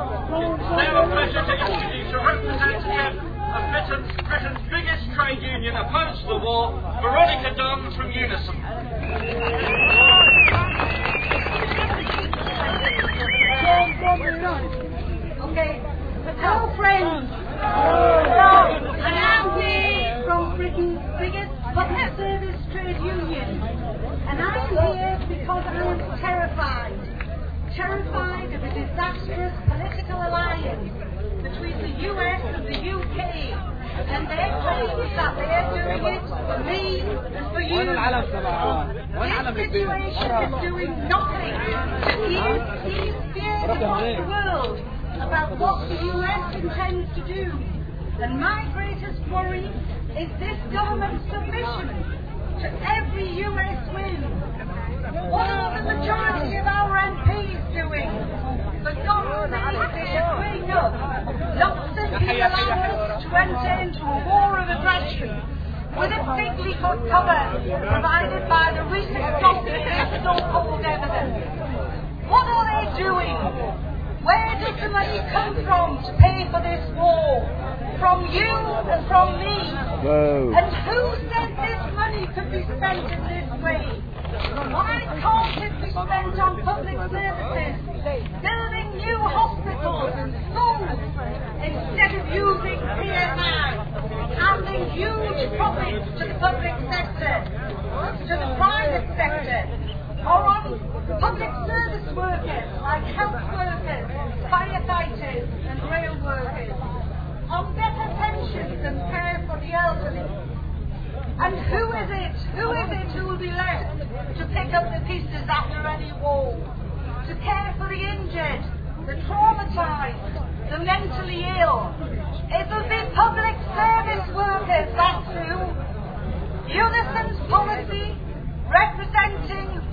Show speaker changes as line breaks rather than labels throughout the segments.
now a pleasure to introduce a representative of Britain's biggest trade union opposed to the war, Veronica Dunn from Unison.
Okay. Hello, friends. And I'm here from Britain's biggest public service trade union. And I'm here because I am terrified of a disastrous political alliance between the US and the UK. And they claim that they are doing it for me and for you. This situation is doing nothing to ease fears across the world about what the US intends to do. And my greatest worry is this government's submission to every US win. What are the majority of our MPs doing? For God's sake, they should wake up, not simply allow us to enter into a war of aggression with a big leak of cover provided by the recent gossip and so-called evidence. What are they doing? Where does the money come from to pay for this war? From you and from me.
Whoa.
And who said this money could be spent in this way? Why can't it be spent on public services, building new hospitals and schools, instead of using PMI, handing huge profits to the public sector, to the private sector, or on public service workers like health workers, firefighters and rail workers, on better pensions and care for the elderly? And who is it who will be left to pick up the pieces after any war? To care for the injured, the traumatised, the mentally ill? It'll be public service workers, that's who. Unison's policy, representing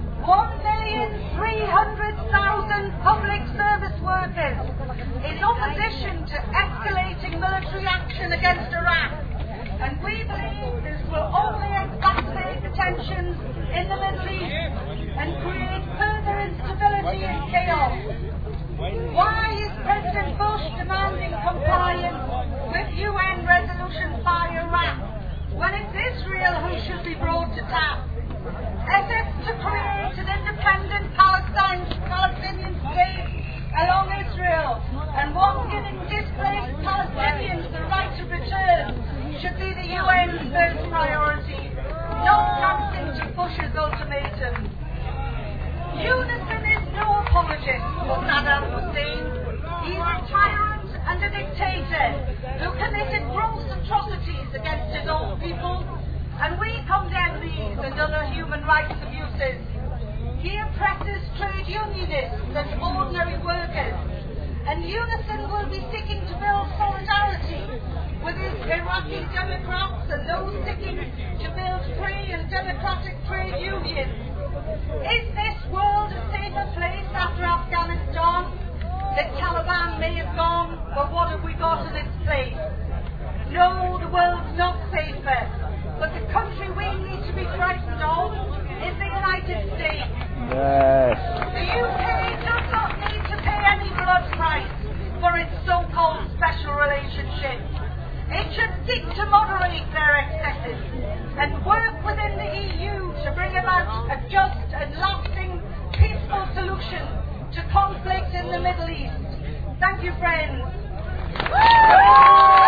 1,300,000 public service workers, in opposition to escalating military action against Iraq. And we believe this will only exacerbate the tensions in the Middle East and create further instability and chaos. Why is President Bush demanding compliance with UN Resolution 5 Iraq when it's Israel who should be brought to task? Efforts to create an independent Palestinian state along Israel and one giving displaced Palestinians the right to return should be the UN's first priority, not dancing to Bush's ultimatum. Unison is no apologist for Saddam Hussein. He's a tyrant and a dictator who committed gross atrocities against his own people, and we condemn these and other human rights abuses. He oppresses trade unionists and ordinary workers, and Unison will be seeking to build solidarity with his Iraqi Democrats and those seeking to build free and democratic trade unions. Is this world a safer place after Afghanistan? The Taliban may have gone, but what have we got in its place? No, the world's not safer, but the country we need to be frightened of is the United States.
Yes.
The UK does not need to pay any blood price for its so-called special relationship. It should seek to moderate their excesses and work within the EU to bring about a just and lasting peaceful solution to conflict in the Middle East. Thank you, friends.